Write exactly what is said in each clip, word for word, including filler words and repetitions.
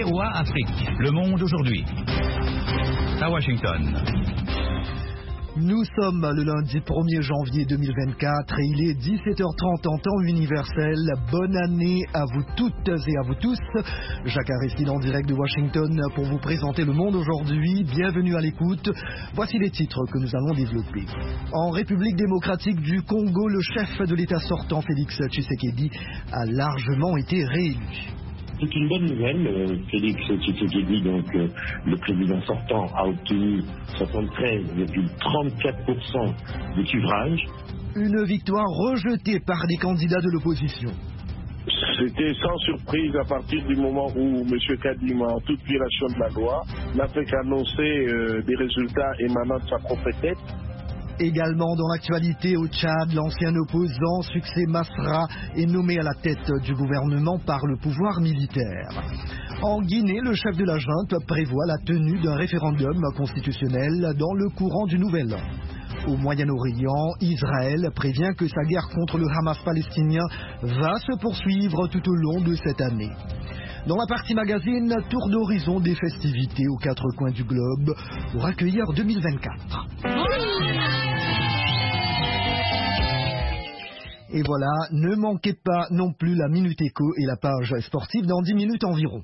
V O A Afrique. Le monde aujourd'hui. À Washington. Nous sommes le lundi premier janvier deux mille vingt-quatre et il est dix-sept heures trente en temps universel. Bonne année à vous toutes et à vous tous. Jacques Aristide en direct de Washington pour vous présenter le monde aujourd'hui. Bienvenue à l'écoute. Voici les titres que nous allons développer. En République démocratique du Congo, le chef de l'État sortant, Félix Tshisekedi, a largement été réélu. C'est une bonne nouvelle. Euh, Félix Tshisekedi, donc euh, le président sortant, a obtenu soixante-treize virgule trente-quatre pour cent des suffrages. Une victoire rejetée par les candidats de l'opposition. C'était sans surprise à partir du moment où M. Kadima, en toute violation de la loi, n'a fait qu'annoncer euh, des résultats émanant de sa propre tête. Également dans l'actualité au Tchad, l'ancien opposant Succès Masra est nommé à la tête du gouvernement par le pouvoir militaire. En Guinée, le chef de la junte prévoit la tenue d'un référendum constitutionnel dans le courant du Nouvel An. Au Moyen-Orient, Israël prévient que sa guerre contre le Hamas palestinien va se poursuivre tout au long de cette année. Dans la partie magazine, tour d'horizon des festivités aux quatre coins du globe pour accueillir deux mille vingt-quatre. Et voilà, ne manquez pas non plus la Minute Éco et la page sportive dans dix minutes environ.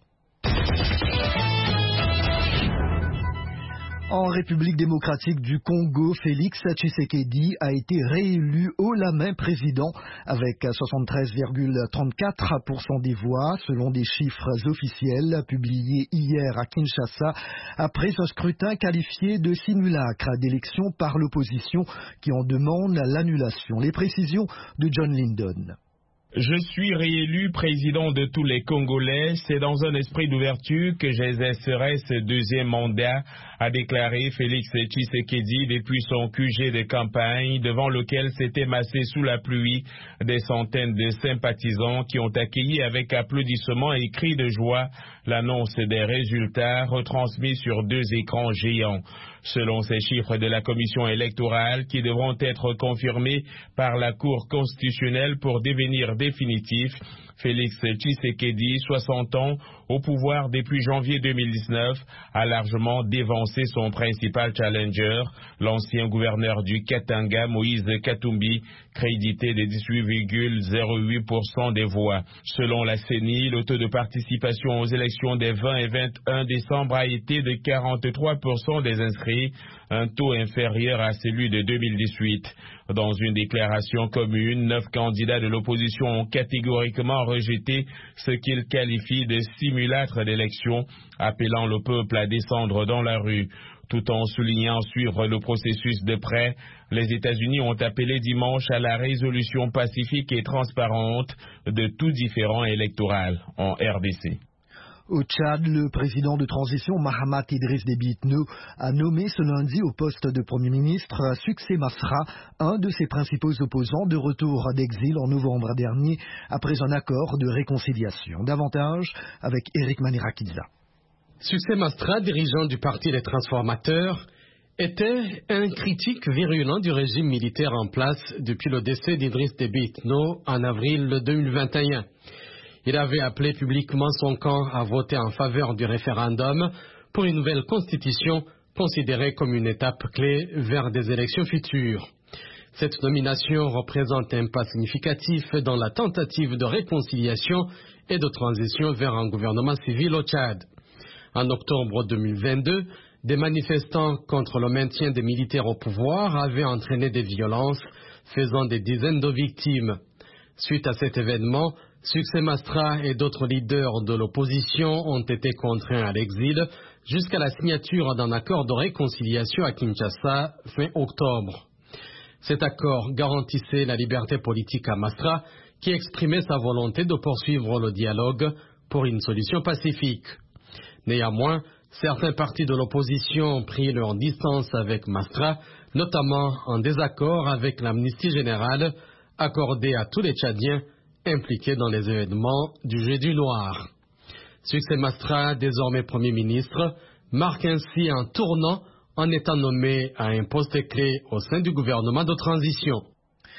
En République démocratique du Congo, Félix Tshisekedi a été réélu haut la main président avec soixante-treize virgule trente-quatre pour cent des voix, selon des chiffres officiels publiés hier à Kinshasa, après un scrutin qualifié de simulacre d'élection par l'opposition qui en demande l'annulation. Les précisions de John Lyndon. Je suis réélu président de tous les Congolais. C'est dans un esprit d'ouverture que j'exercerai ce deuxième mandat, a déclaré Félix Tshisekedi depuis son Q G de campagne, devant lequel s'étaient massés sous la pluie des centaines de sympathisants qui ont accueilli avec applaudissements et cris de joie l'annonce des résultats retransmis sur deux écrans géants. Selon ces chiffres de la commission électorale qui devront être confirmés par la Cour constitutionnelle pour devenir définitifs, Félix Tshisekedi, soixante ans, au pouvoir depuis janvier deux mille dix-neuf, a largement dévancé son principal challenger, l'ancien gouverneur du Katanga, Moïse Katumbi, crédité de dix-huit virgule zéro huit pour cent des voix. Selon la C E N I, le taux de participation aux élections des vingt et vingt et un décembre a été de quarante-trois pour cent des inscrits, un taux inférieur à celui de deux mille dix-huit. Dans une déclaration commune, neuf candidats de l'opposition ont catégoriquement rejeté ce qu'ils qualifient de simulacre d'élection, appelant le peuple à descendre dans la rue. Tout en soulignant suivre le processus de près, les États-Unis ont appelé dimanche à la résolution pacifique et transparente de tout différend électoral en R D C. Au Tchad, le président de transition Mahamat Idriss Déby Itno a nommé ce lundi au poste de Premier ministre Succès Masra, un de ses principaux opposants de retour d'exil en novembre dernier après un accord de réconciliation. Davantage avec Eric Manirakiza. Succès Masra, dirigeant du Parti des Transformateurs, était un critique virulent du régime militaire en place depuis le décès d'Idriss Déby Itno en avril deux mille vingt et un. Il avait appelé publiquement son camp à voter en faveur du référendum pour une nouvelle constitution considérée comme une étape clé vers des élections futures. Cette nomination représente un pas significatif dans la tentative de réconciliation et de transition vers un gouvernement civil au Tchad. En octobre deux mille vingt-deux, des manifestants contre le maintien des militaires au pouvoir avaient entraîné des violences, faisant des dizaines de victimes. Suite à cet événement, Succès Masra et d'autres leaders de l'opposition ont été contraints à l'exil jusqu'à la signature d'un accord de réconciliation à Kinshasa fin octobre. Cet accord garantissait la liberté politique à Masra, qui exprimait sa volonté de poursuivre le dialogue pour une solution pacifique. Néanmoins, certains partis de l'opposition ont pris leur distance avec Masra, notamment en désaccord avec l'amnistie générale accordée à tous les Tchadiens impliqués dans les événements du Jeudi noir. Succès Masra, désormais Premier ministre, marque ainsi un tournant en étant nommé à un poste clé au sein du gouvernement de transition.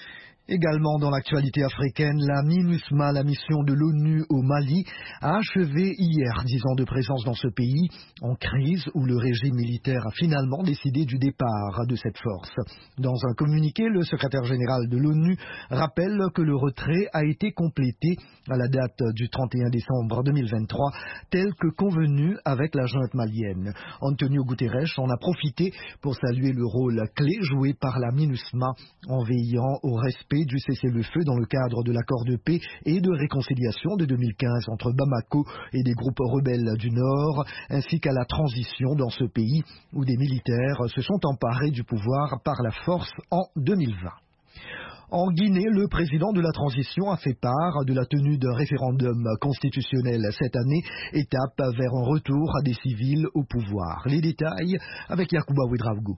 Également dans l'actualité africaine, la MINUSMA, la mission de l'ONU au Mali, a achevé hier dix ans de présence dans ce pays, en crise où le régime militaire a finalement décidé du départ de cette force. Dans un communiqué, le secrétaire général de l'ONU rappelle que le retrait a été complété à la date du trente et un décembre deux mille vingt-trois, tel que convenu avec la junte malienne. Antonio Guterres en a profité pour saluer le rôle clé joué par la MINUSMA en veillant au respect du cessez-le-feu dans le cadre de l'accord de paix et de réconciliation de deux mille quinze entre Bamako et des groupes rebelles du Nord, ainsi qu'à la transition dans ce pays où des militaires se sont emparés du pouvoir par la force en deux mille vingt. En Guinée, le président de la transition a fait part de la tenue d'un référendum constitutionnel cette année, étape vers un retour des civils au pouvoir. Les détails avec Yacouba Ouedraogo.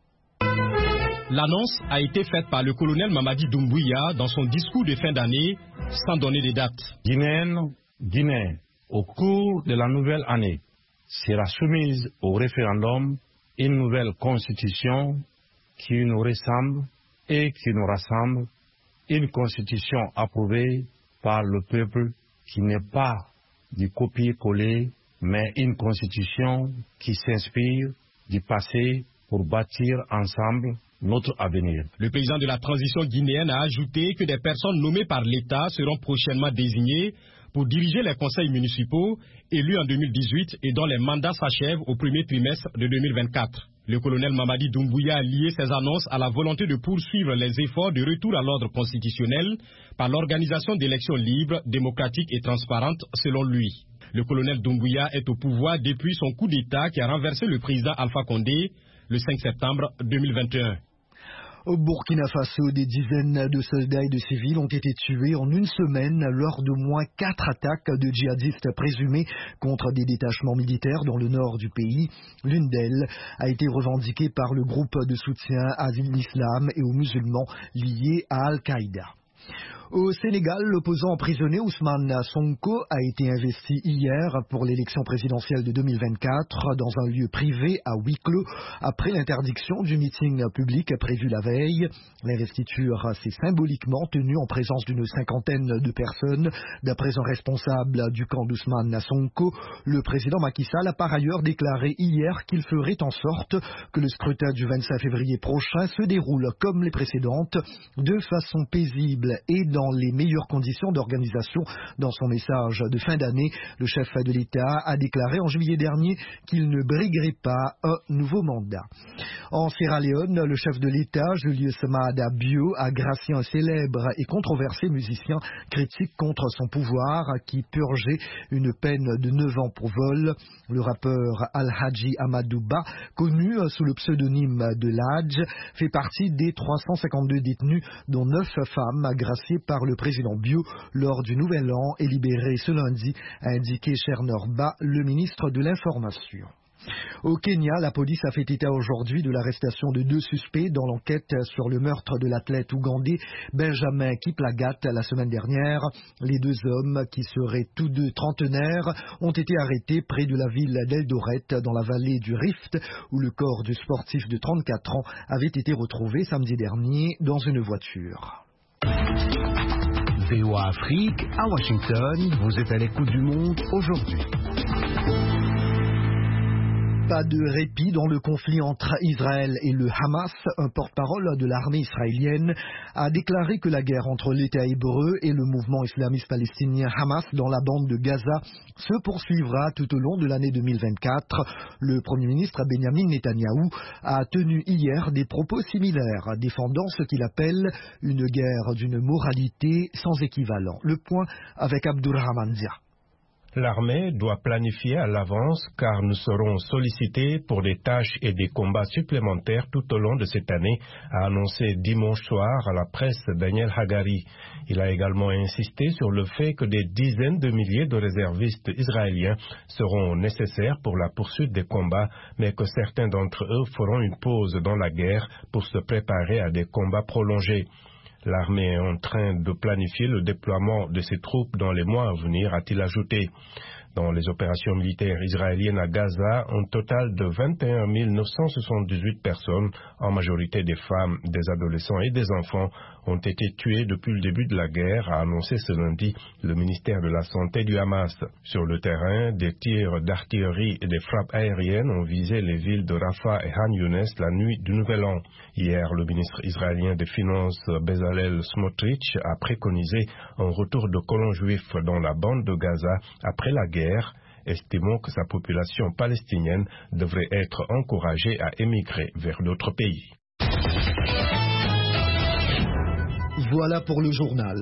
L'annonce a été faite par le colonel Mamadi Doumbouya dans son discours de fin d'année, sans donner de date. Guinéenne, Guinée, au cours de la nouvelle année, sera soumise au référendum une nouvelle constitution qui nous ressemble et qui nous rassemble, une constitution approuvée par le peuple qui n'est pas du copier-coller, mais une constitution qui s'inspire du passé pour bâtir ensemble notre avenir. Le président de la transition guinéenne a ajouté que des personnes nommées par l'État seront prochainement désignées pour diriger les conseils municipaux élus en deux mille dix-huit et dont les mandats s'achèvent au premier trimestre de deux mille vingt-quatre. Le colonel Mamadi Doumbouya a lié ces annonces à la volonté de poursuivre les efforts de retour à l'ordre constitutionnel par l'organisation d'élections libres, démocratiques et transparentes selon lui. Le colonel Doumbouya est au pouvoir depuis son coup d'État qui a renversé le président Alpha Condé le cinq septembre deux mille vingt et un. Au Burkina Faso, des dizaines de soldats et de civils ont été tués en une semaine lors d'au moins quatre attaques de djihadistes présumés contre des détachements militaires dans le nord du pays. L'une d'elles a été revendiquée par le groupe de soutien à l'islam et aux musulmans liés à Al-Qaïda. Au Sénégal, l'opposant emprisonné Ousmane Sonko a été investi hier pour l'élection présidentielle de deux mille vingt-quatre dans un lieu privé à huis clos après l'interdiction du meeting public prévu la veille. L'investiture s'est symboliquement tenue en présence d'une cinquantaine de personnes. D'après un responsable du camp d'Ousmane Sonko, le président Macky Sall a par ailleurs déclaré hier qu'il ferait en sorte que le scrutin du vingt-cinq février prochain se déroule comme les précédentes, de façon paisible et dans les meilleures conditions d'organisation. Dans son message de fin d'année, le chef de l'État a déclaré en juillet dernier qu'il ne briguerait pas un nouveau mandat. En Sierra Leone, le chef de l'État, Julius Maada Bio, a gracié un célèbre et controversé musicien critique contre son pouvoir qui purgeait une peine de neuf ans pour vol. Le rappeur Al-Hadji Amadouba, connu sous le pseudonyme de Ladj, fait partie des trois cent cinquante-deux détenus, dont neuf femmes graciées par le président Bio lors du Nouvel An et libéré ce lundi, a indiqué Chernorba, le ministre de l'Information. Au Kenya, la police a fait état aujourd'hui de l'arrestation de deux suspects dans l'enquête sur le meurtre de l'athlète ougandais Benjamin Kiplagat la semaine dernière. Les deux hommes, qui seraient tous deux trentenaires, ont été arrêtés près de la ville d'Eldoret, dans la vallée du Rift, où le corps du sportif de trente-quatre ans avait été retrouvé samedi dernier dans une voiture. V O A Afrique, à Washington, vous êtes à l'écoute du monde aujourd'hui. Pas de répit dans le conflit entre Israël et le Hamas. Un porte-parole de l'armée israélienne a déclaré que la guerre entre l'État hébreu et le mouvement islamiste palestinien Hamas dans la bande de Gaza se poursuivra tout au long de l'année deux mille vingt-quatre. Le Premier ministre Benjamin Netanyahou a tenu hier des propos similaires, défendant ce qu'il appelle une guerre d'une moralité sans équivalent. Le point avec Abdurrahman Zia. L'armée doit planifier à l'avance car nous serons sollicités pour des tâches et des combats supplémentaires tout au long de cette année, a annoncé dimanche soir à la presse Daniel Hagari. Il a également insisté sur le fait que des dizaines de milliers de réservistes israéliens seront nécessaires pour la poursuite des combats, mais que certains d'entre eux feront une pause dans la guerre pour se préparer à des combats prolongés. L'armée est en train de planifier le déploiement de ses troupes dans les mois à venir, a-t-il ajouté. Dans les opérations militaires israéliennes à Gaza, un total de vingt et un mille neuf cent soixante-dix-huit personnes, en majorité des femmes, des adolescents et des enfants, ont été tuées depuis le début de la guerre, a annoncé ce lundi le ministère de la Santé du Hamas. Sur le terrain, des tirs d'artillerie et des frappes aériennes ont visé les villes de Rafah et Han Younes la nuit du Nouvel An. Hier, le ministre israélien des Finances Bezalel Smotrich a préconisé un retour de colons juifs dans la bande de Gaza après la guerre, estimant que sa population palestinienne devrait être encouragée à émigrer vers d'autres pays. Voilà pour le journal.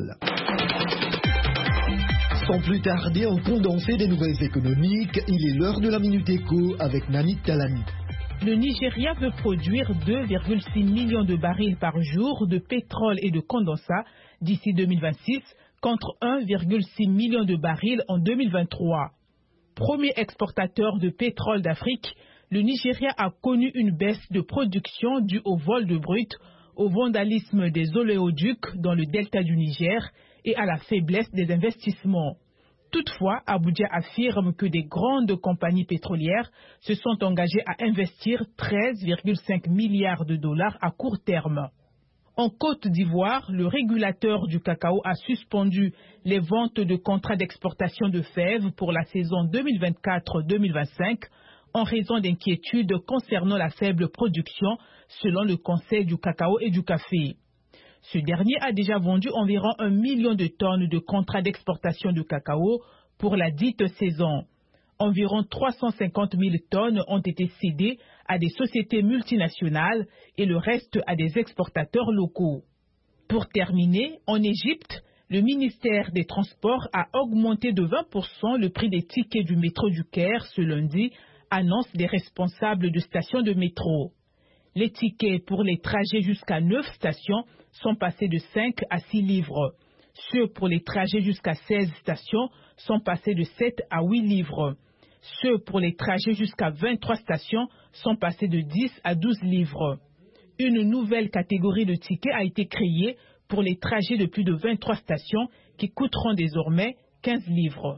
Sans plus tarder, un condensé des nouvelles économiques, il est l'heure de la Minute Éco avec Nani Talani. Le Nigeria veut produire deux virgule six millions de barils par jour de pétrole et de condensat d'ici deux mille vingt-six, contre un virgule six million de barils en deux mille vingt-trois. Premier exportateur de pétrole d'Afrique, le Nigeria a connu une baisse de production due au vol de brut, au vandalisme des oléoducs dans le delta du Niger et à la faiblesse des investissements. Toutefois, Abuja affirme que des grandes compagnies pétrolières se sont engagées à investir treize virgule cinq milliards de dollars à court terme. En Côte d'Ivoire, le régulateur du cacao a suspendu les ventes de contrats d'exportation de fèves pour la saison deux mille vingt-quatre deux mille vingt-cinq en raison d'inquiétudes concernant la faible production selon le Conseil du cacao et du café. Ce dernier a déjà vendu environ un million de tonnes de contrats d'exportation de cacao pour la dite saison. Environ trois cent cinquante mille tonnes ont été cédées à des sociétés multinationales et le reste à des exportateurs locaux. Pour terminer, en Égypte, le ministère des Transports a augmenté de vingt pour cent le prix des tickets du métro du Caire ce lundi, annonce des responsables de stations de métro. Les tickets pour les trajets jusqu'à neuf stations sont passés de cinq à six livres. Ceux pour les trajets jusqu'à seize stations sont passés de sept à huit livres. Ceux pour les trajets jusqu'à vingt-trois stations sont passés de dix à douze livres. Une nouvelle catégorie de tickets a été créée pour les trajets de plus de vingt-trois stations qui coûteront désormais quinze livres.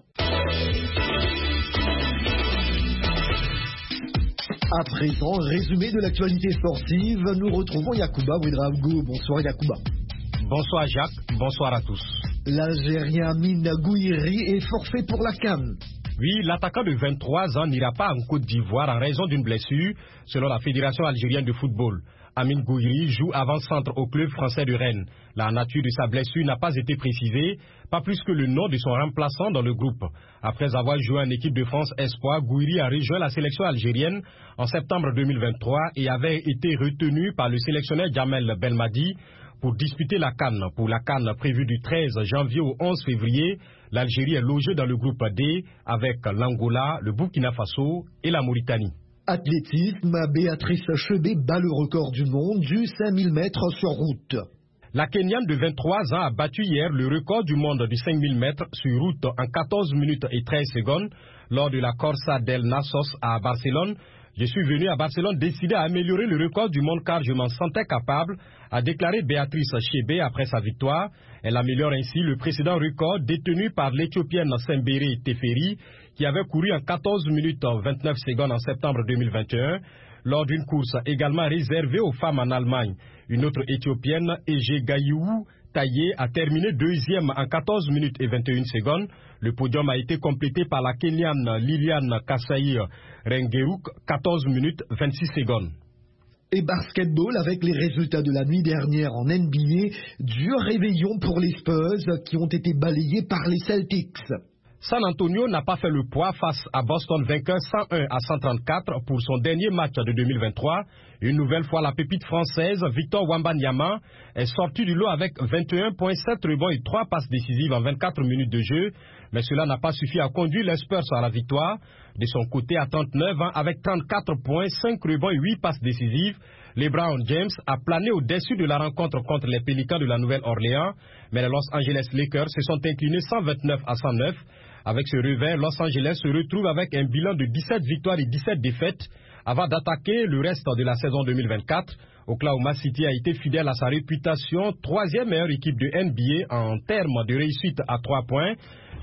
À présent, résumé de l'actualité sportive, nous retrouvons Yacouba Ouedraogo. Bonsoir Yacouba. Bonsoir Jacques, bonsoir à tous. L'Algérien Amine Gouiri est forfait pour la CAN. Oui, l'attaquant de vingt-trois ans n'ira pas en Côte d'Ivoire en raison d'une blessure, selon la Fédération algérienne de football. Amine Gouiri joue avant-centre au club français de Rennes. La nature de sa blessure n'a pas été précisée, pas plus que le nom de son remplaçant dans le groupe. Après avoir joué en équipe de France Espoir, Gouiri a rejoint la sélection algérienne en septembre deux mille vingt-trois et avait été retenu par le sélectionneur Djamel Belmadi pour disputer la CAN. Pour la CAN prévue du treize janvier au onze février, l'Algérie est logée dans le groupe D avec l'Angola, le Burkina Faso et la Mauritanie. Athlétisme, Béatrice Chebet bat le record du monde du cinq mille mètres sur route. La Kenyane de vingt-trois ans a battu hier le record du monde du cinq mille mètres sur route en quatorze minutes et treize secondes lors de la Corsa del Nasos à Barcelone. Je suis venu à Barcelone décidé à améliorer le record du monde car je m'en sentais capable, a déclaré Béatrice Chebet après sa victoire. Elle améliore ainsi le précédent record détenu par l'Éthiopienne Sembere Teferi qui avait couru en quatorze minutes vingt-neuf secondes en septembre deux mille vingt et un lors d'une course également réservée aux femmes en Allemagne. Une autre Éthiopienne, Ege Gayou Taye, a terminé deuxième en quatorze minutes et vingt et une secondes. Le podium a été complété par la Kenyane Liliane Kasai Rengeruk, quatorze minutes vingt-six secondes. Et basketball avec les résultats de la nuit dernière en N B A, dur réveillon pour les Spurs qui ont été balayés par les Celtics. San Antonio n'a pas fait le poids face à Boston, vainqueur cent un à cent trente-quatre pour son dernier match de deux mille vingt-trois. Une nouvelle fois, la pépite française Victor Wembanyama est sorti du lot avec vingt et un virgule sept rebonds et trois passes décisives en vingt-quatre minutes de jeu. Mais cela n'a pas suffi à conduire les Spurs à la victoire. De son côté, à trente-neuf ans, avec trente-quatre virgule cinq rebonds et huit passes décisives, LeBron James a plané au-dessus de la rencontre contre les Pélicans de la Nouvelle-Orléans. Mais les Los Angeles Lakers se sont inclinés cent vingt-neuf à cent neuf. Avec ce revers, Los Angeles se retrouve avec un bilan de dix-sept victoires et dix-sept défaites avant d'attaquer le reste de la saison deux mille vingt-quatre. Oklahoma City a été fidèle à sa réputation, troisième meilleure équipe de N B A en termes de réussite à trois points.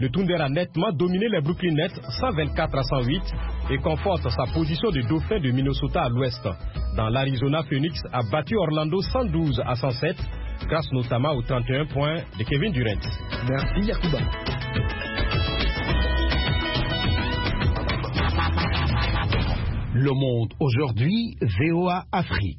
le Thunder a nettement dominé les Brooklyn Nets cent vingt-quatre à cent huit et conforte sa position de dauphin de Minnesota à l'ouest. Dans l'Arizona, Phoenix a battu Orlando cent douze à cent sept, grâce notamment aux trente et un points de Kevin Durant. Merci Yacouba. Le Monde aujourd'hui, V O A Afrique.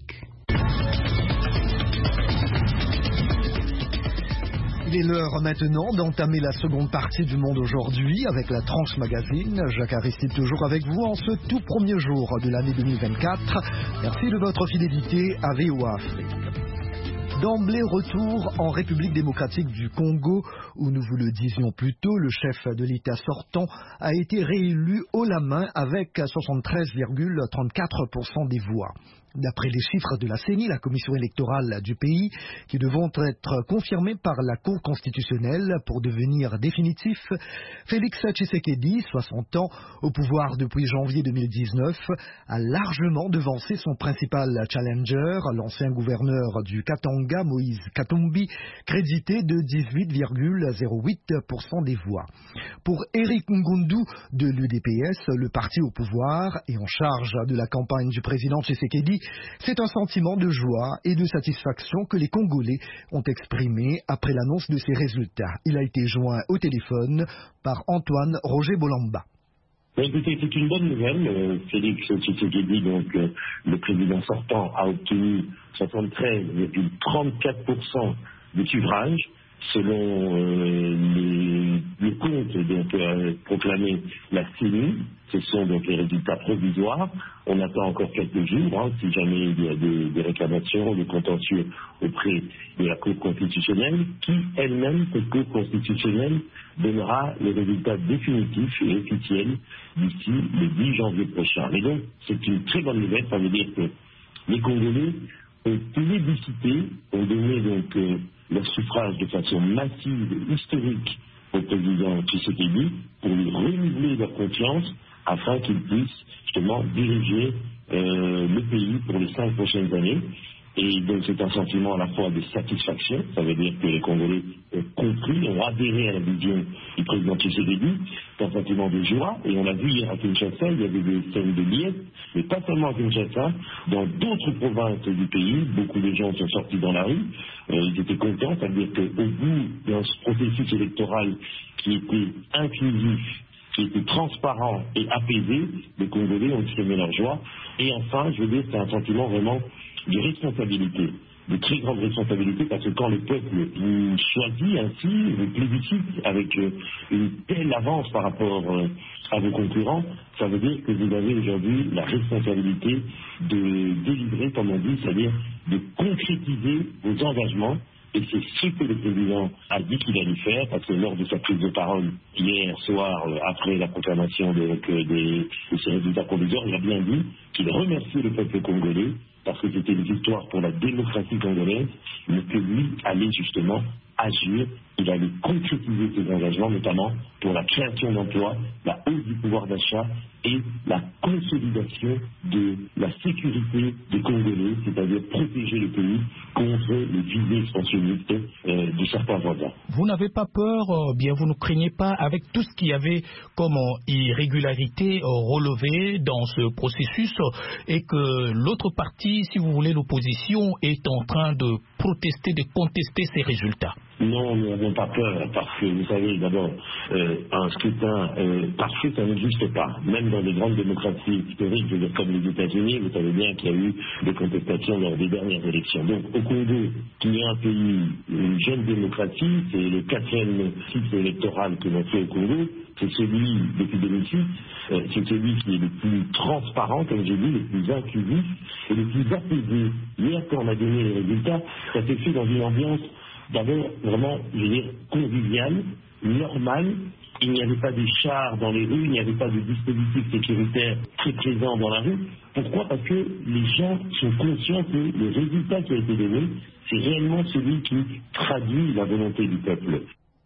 Il est l'heure maintenant d'entamer la seconde partie du Monde aujourd'hui avec la tranche magazine. Jacques Aristide toujours avec vous en ce tout premier jour de l'année deux mille vingt-quatre. Merci de votre fidélité à V O A Afrique. D'emblée, retour en République démocratique du Congo, où nous vous le disions plus tôt, le chef de l'État sortant a été réélu haut la main avec soixante-treize virgule trente-quatre pour cent des voix. D'après les chiffres de la C E N I, la commission électorale du pays, qui devront être confirmés par la Cour constitutionnelle pour devenir définitifs, Félix Tshisekedi, soixante ans, au pouvoir depuis janvier deux mille dix-neuf, a largement devancé son principal challenger, l'ancien gouverneur du Katanga, Moïse Katumbi, crédité de dix-huit virgule zéro huit pour cent des voix. Pour Eric Ngundu de l'U D P S, le parti au pouvoir et en charge de la campagne du président Tshisekedi, c'est un sentiment de joie et de satisfaction que les Congolais ont exprimé après l'annonce de ces résultats. Il a été joint au téléphone par Antoine Roger Bolamba. Écoutez, c'est une bonne nouvelle. Euh, Félix Tshisekedi, donc euh, le président sortant, a obtenu soixante-treize virgule trente-quatre pour cent des suffrages. Selon euh, les, le compte donc, euh, proclamé la C E N I, ce sont donc les résultats provisoires. On attend encore quelques jours, hein, si jamais il y a des, des réclamations, des contentieux auprès de la Cour constitutionnelle, qui elle-même, cette Cour constitutionnelle, donnera les résultats définitifs et officiels d'ici le dix janvier prochain. Mais donc, c'est une très bonne nouvelle, ça veut dire que les Congolais ont plébiscité, ont donné donc euh, leur suffrage de façon massive, historique au président Tshisekedi pour lui renouveler leur confiance afin qu'il puisse justement diriger euh, le pays pour les cinq prochaines années. Et donc c'est un sentiment à la fois de satisfaction, ça veut dire que les Congolais ont compris, ont adhéré à la vision du président Tshisekedi, c'est un sentiment de joie, et on l'a vu hier à Kinshasa, il y avait des scènes de liesse, mais pas seulement à Kinshasa, dans d'autres provinces du pays, beaucoup de gens sont sortis dans la rue, euh, ils étaient contents, ça veut dire qu'au bout d'un processus électoral qui était inclusif, qui était transparent et apaisé, les Congolais ont exprimé leur joie, et enfin, je veux dire, c'est un sentiment vraiment de responsabilité, de très grande responsabilité, parce que quand le peuple choisit ainsi, le plébiscite avec euh, une telle avance par rapport euh, à vos concurrents, ça veut dire que vous avez aujourd'hui la responsabilité de délivrer, comme on dit, c'est-à-dire de concrétiser vos engagements. Et c'est ce que le président a dit qu'il allait faire, parce que lors de sa prise de parole hier soir, euh, après la proclamation de, de, de, de ces résultats provisoires, il a bien dit qu'il remerciait le peuple congolais, parce que c'était une victoire pour la démocratie congolaise, mais que lui allait justement agir, il allait concrétiser ses engagements, notamment pour la création d'emplois, la hausse du pouvoir d'achat et la consolidation de la sécurité des Congolais, c'est-à-dire protéger le pays contre les visées expansionnistes euh, de certains voisins. Vous n'avez pas peur, euh, bien vous ne craignez pas, avec tout ce qu'il y avait comme euh, irrégularité euh, relevée dans ce processus, euh, et que l'autre partie, si vous voulez, l'opposition, est en train de protester, de contester ces résultats? Non, nous n'avons pas peur, parce que vous savez, d'abord, euh, un scrutin euh, parfait, ça n'existe pas. Même dans les grandes démocraties historiques, je veux dire, comme les États-Unis, vous savez bien qu'il y a eu des contestations lors des dernières élections. Donc, au Congo, qui est un pays, une jeune démocratie, c'est le quatrième cycle électoral que l'on fait au Congo, c'est celui, depuis deux mille six, euh, c'est celui qui est le plus transparent, comme j'ai dit, le plus inclusif et le plus apaisé. Hier, quand on a donné les résultats, ça s'est fait dans une ambiance d'abord vraiment, je veux dire, convivial, normal. Il n'y avait pas de chars dans les rues, il n'y avait pas de dispositifs sécuritaires très présents dans la rue. Pourquoi? Parce que les gens sont conscients que le résultat qui a été donné, c'est réellement celui qui traduit la volonté du peuple.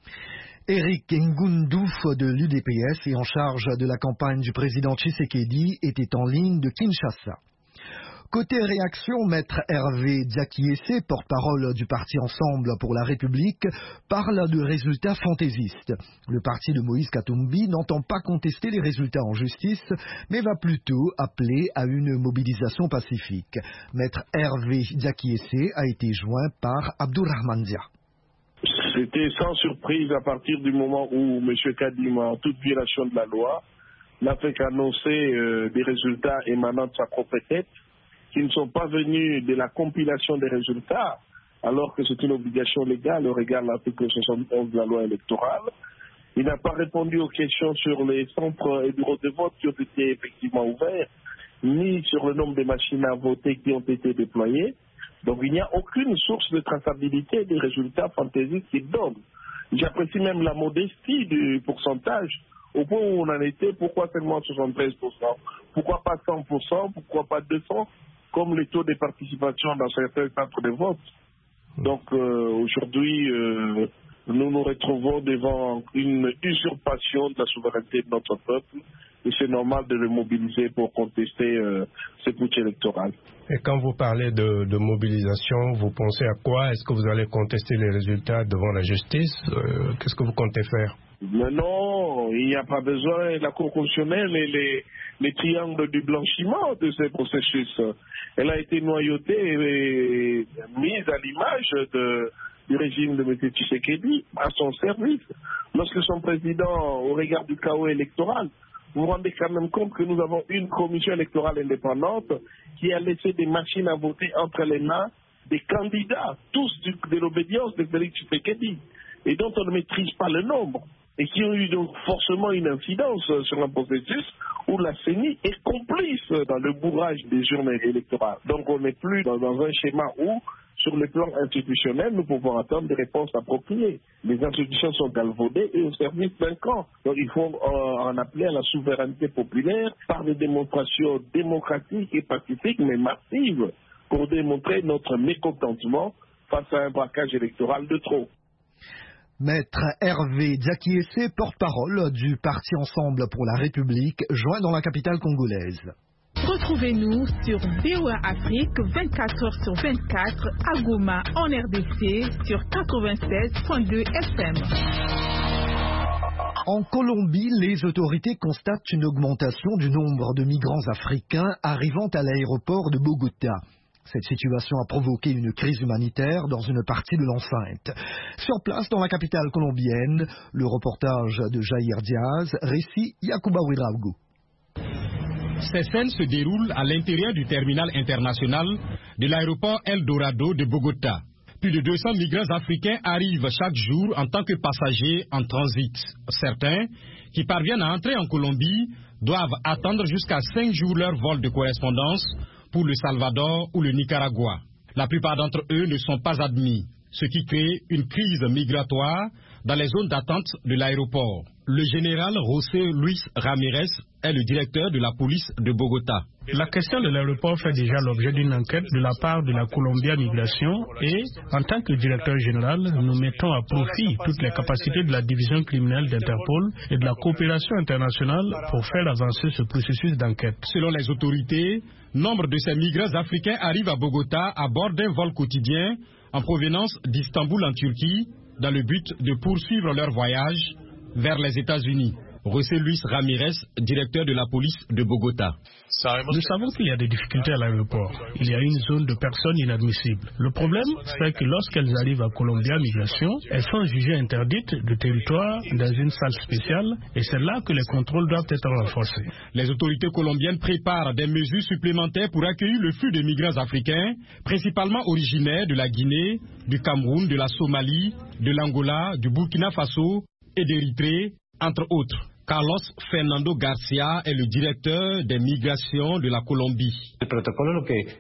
Eric Ngundu de l'U D P S et en charge de la campagne du président Tshisekedi était en ligne de Kinshasa. Côté réaction, maître Hervé Diakiese, porte-parole du parti Ensemble pour la République, parle de résultats fantaisistes. Le parti de Moïse Katumbi n'entend pas contester les résultats en justice, mais va plutôt appeler à une mobilisation pacifique. Maître Hervé Diakiese a été joint par Abdourahmane Dia. C'était sans surprise à partir du moment où M. Kadim, en toute violation de la loi, n'a fait qu'annoncer euh, des résultats émanant de sa propre tête, qui ne sont pas venus de la compilation des résultats, alors que c'est une obligation légale au regard de l'article soixante-onze de la loi électorale. Il n'a pas répondu aux questions sur les centres et bureaux de vote qui ont été effectivement ouverts, ni sur le nombre de machines à voter qui ont été déployées. Donc il n'y a aucune source de traçabilité des résultats fantaisistes qu'il donne. J'apprécie même la modestie du pourcentage, au point où on en était. Pourquoi seulement soixante-treize pour cent? Pourquoi pas cent pour cent? Pourquoi pas deux cents pour cent, comme les taux de participation dans certains centres de vote? Donc euh, aujourd'hui, euh, nous nous retrouvons devant une usurpation de la souveraineté de notre peuple, et c'est normal de le mobiliser pour contester euh, ce putsch électoral. Et quand vous parlez de, de mobilisation, vous pensez à quoi? Est-ce que vous allez contester les résultats devant la justice? euh, Qu'est-ce que vous comptez faire? Mais non, il n'y a pas besoin. La Cour constitutionnelle et les, les triangles du blanchiment de ce processus, elle a été noyautée et mise à l'image de, du régime de M. Tshisekedi à son service. Lorsque son président, au regard du chaos électoral, vous vous rendez quand même compte que nous avons une commission électorale indépendante qui a laissé des machines à voter entre les mains des candidats, tous du, de l'obédience de Félix Tshisekedi, et dont on ne maîtrise pas le nombre, et qui ont eu donc forcément une incidence sur un processus où la C E N I est complice dans le bourrage des urnes électorales. Donc on n'est plus dans, dans un schéma où, sur le plan institutionnel, nous pouvons attendre des réponses appropriées. Les institutions sont galvaudées et au service d'un camp. Donc il faut euh, en appeler à la souveraineté populaire par des démonstrations démocratiques et pacifiques, mais massives, pour démontrer notre mécontentement face à un braquage électoral de trop. Maître Hervé Diakiese, porte-parole du parti Ensemble pour la République, joint dans la capitale congolaise. Retrouvez-nous sur V O A Afrique vingt-quatre heures sur vingt-quatre à Goma en R D C sur quatre-vingt-seize virgule deux F M. En Colombie, les autorités constatent une augmentation du nombre de migrants africains arrivant à l'aéroport de Bogota. Cette situation a provoqué une crise humanitaire dans une partie de l'enceinte. Sur place, dans la capitale colombienne, le reportage de Jair Diaz, récit Yacouba Ouedraogo. Ces scènes se déroulent à l'intérieur du terminal international de l'aéroport El Dorado de Bogota. Plus de deux cents migrants africains arrivent chaque jour en tant que passagers en transit. Certains, qui parviennent à entrer en Colombie, doivent attendre jusqu'à cinq jours leur vol de correspondance pour le Salvador ou le Nicaragua. La plupart d'entre eux ne sont pas admis, ce qui crée une crise migratoire dans les zones d'attente de l'aéroport. Le général José Luis Ramirez est le directeur de la police de Bogota. La question de l'aéroport fait déjà l'objet d'une enquête de la part de la Colombia Migration et, en tant que directeur général, nous mettons à profit toutes les capacités de la division criminelle d'Interpol et de la coopération internationale pour faire avancer ce processus d'enquête. Selon les autorités, nombre de ces migrants africains arrivent à Bogota à bord d'un vol quotidien en provenance d'Istanbul en Turquie dans le but de poursuivre leur voyage vers les États-Unis. José Luis Ramirez, directeur de la police de Bogota. Nous savons qu'il y a des difficultés à l'aéroport. Il y a une zone de personnes inadmissibles. Le problème, c'est que lorsqu'elles arrivent à Colombia Migration, elles sont jugées interdites de territoire dans une salle spéciale et c'est là que les contrôles doivent être renforcés. Les autorités colombiennes préparent des mesures supplémentaires pour accueillir le flux de migrants africains, principalement originaires de la Guinée, du Cameroun, de la Somalie, de l'Angola, du Burkina Faso et d'Érythrée, entre autres. Carlos Fernando Garcia est le directeur des migrations de la Colombie.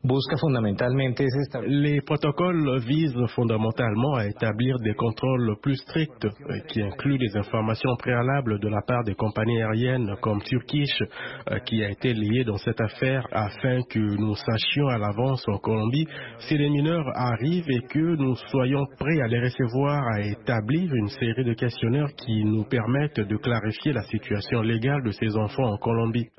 Les protocoles visent fondamentalement à établir des contrôles plus stricts qui incluent des informations préalables de la part des compagnies aériennes comme Turkish qui a été liée dans cette affaire afin que nous sachions à l'avance en Colombie si les mineurs arrivent et que nous soyons prêts à les recevoir, à établir une série de questionnaires qui nous permettent de clarifier la situation légale de ces enfants en Colombie.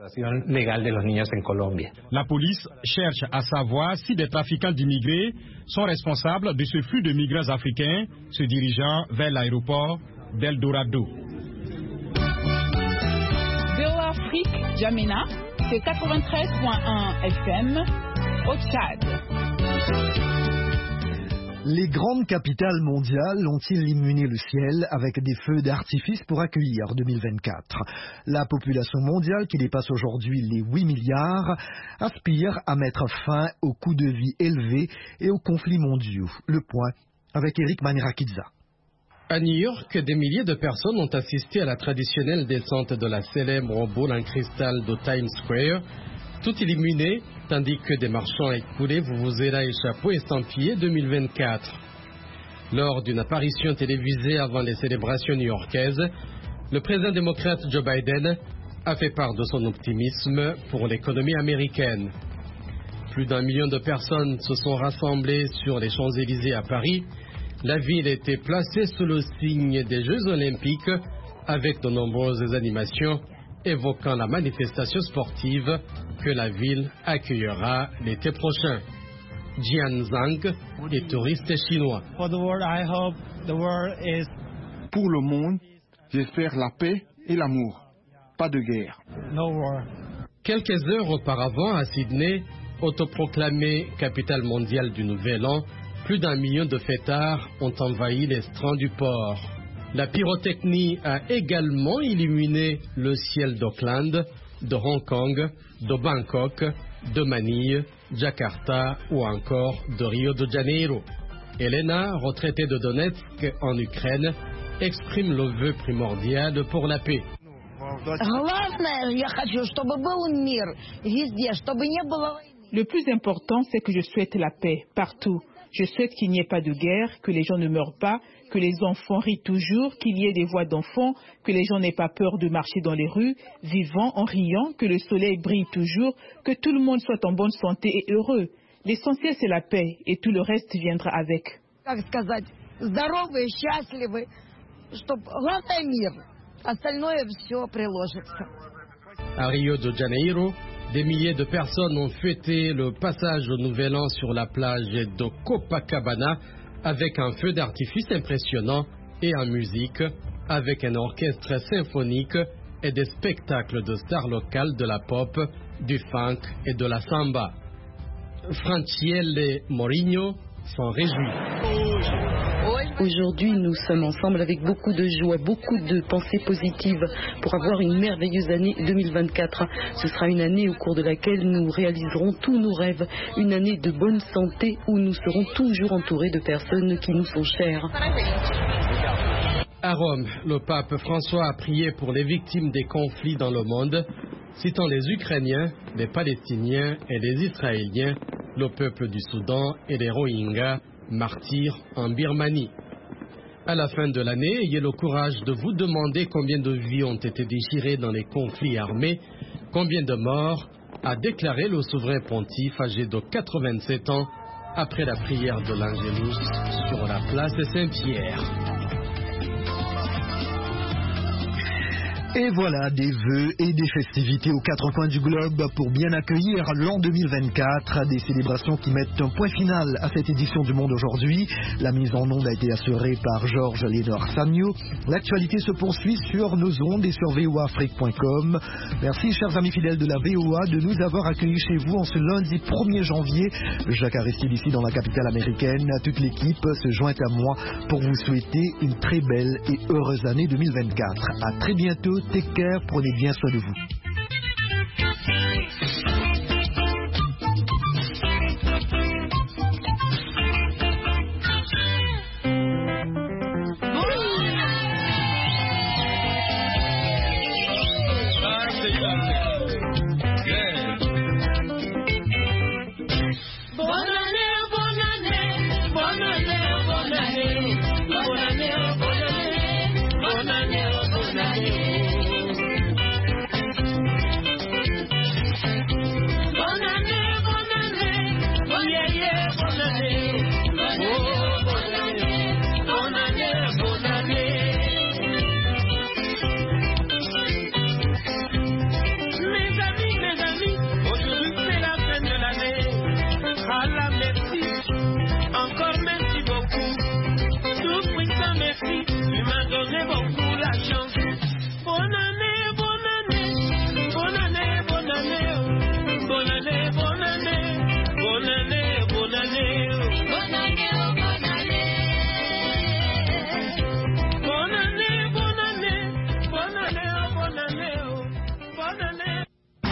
La police cherche à savoir si des trafiquants d'immigrés sont responsables de ce flux de migrants africains se dirigeant vers l'aéroport d'Eldorado. V O A Afrique, Djamena, c'est quatre-vingt-treize point un F M au Tchad. Les grandes capitales mondiales ont-ils illuminé le ciel avec des feux d'artifice pour accueillir deux mille vingt-quatre? La population mondiale, qui dépasse aujourd'hui les huit milliards, aspire à mettre fin aux coûts de vie élevés et aux conflits mondiaux. Le point avec Eric Manirakidza. À New York, des milliers de personnes ont assisté à la traditionnelle descente de la célèbre boule en cristal de Times Square, tout illuminé, tandis que des marchands écoulés vuvuzela et chapeaux estampillés deux mille vingt-quatre. Lors d'une apparition télévisée avant les célébrations new-yorkaises, le président démocrate Joe Biden a fait part de son optimisme pour l'économie américaine. Plus d'un million de personnes se sont rassemblées sur les Champs-Élysées à Paris. La ville était placée sous le signe des Jeux Olympiques avec de nombreuses animations évoquant la manifestation sportive que la ville accueillera l'été prochain. Jian Zhang est touriste chinois. Pour le monde, j'espère la paix et l'amour, pas de guerre. Quelques heures auparavant, à Sydney, autoproclamée capitale mondiale du Nouvel An, plus d'un million de fêtards ont envahi l'estran du port. La pyrotechnie a également illuminé le ciel d'Auckland, de Hong Kong, de Bangkok, de Manille, Jakarta ou encore de Rio de Janeiro. Elena, retraitée de Donetsk en Ukraine, exprime le vœu primordial pour la paix. Le plus important, c'est que je souhaite la paix partout. Je souhaite qu'il n'y ait pas de guerre, que les gens ne meurent pas, que les enfants rient toujours, qu'il y ait des voix d'enfants, que les gens n'aient pas peur de marcher dans les rues, vivant en riant, que le soleil brille toujours, que tout le monde soit en bonne santé et heureux. L'essentiel, c'est la paix et tout le reste viendra avec. À Rio de Janeiro, des milliers de personnes ont fêté le passage au Nouvel An sur la plage de Copacabana avec un feu d'artifice impressionnant et en musique, avec un orchestre symphonique et des spectacles de stars locales de la pop, du funk et de la samba. Francielle Mourinho s'en réjouit. Aujourd'hui, nous sommes ensemble avec beaucoup de joie, beaucoup de pensées positives pour avoir une merveilleuse année deux mille vingt-quatre. Ce sera une année au cours de laquelle nous réaliserons tous nos rêves, une année de bonne santé où nous serons toujours entourés de personnes qui nous sont chères. À Rome, le pape François a prié pour les victimes des conflits dans le monde, citant les Ukrainiens, les Palestiniens et les Israéliens, le peuple du Soudan et les Rohingyas, martyrs en Birmanie. À la fin de l'année, ayez le courage de vous demander combien de vies ont été déchirées dans les conflits armés, combien de morts, a déclaré le souverain pontife âgé de quatre-vingt-sept ans après la prière de l'Angélus sur la place de Saint-Pierre. Et voilà des vœux et des festivités aux quatre coins du globe pour bien accueillir l'an deux mille vingt-quatre, des célébrations qui mettent un point final à cette édition du Monde aujourd'hui. La mise en onde a été assurée par Georges Lénore Sagno. L'actualité se poursuit sur nos ondes et sur V O A Afrique point com. Merci chers amis fidèles de la V O A de nous avoir accueillis chez vous en ce lundi premier janvier. Jacques Aristide ici dans la capitale américaine. Toute l'équipe se joint à moi pour vous souhaiter une très belle et heureuse année deux mille vingt-quatre. À très bientôt. Take care, prenez bien soin de vous.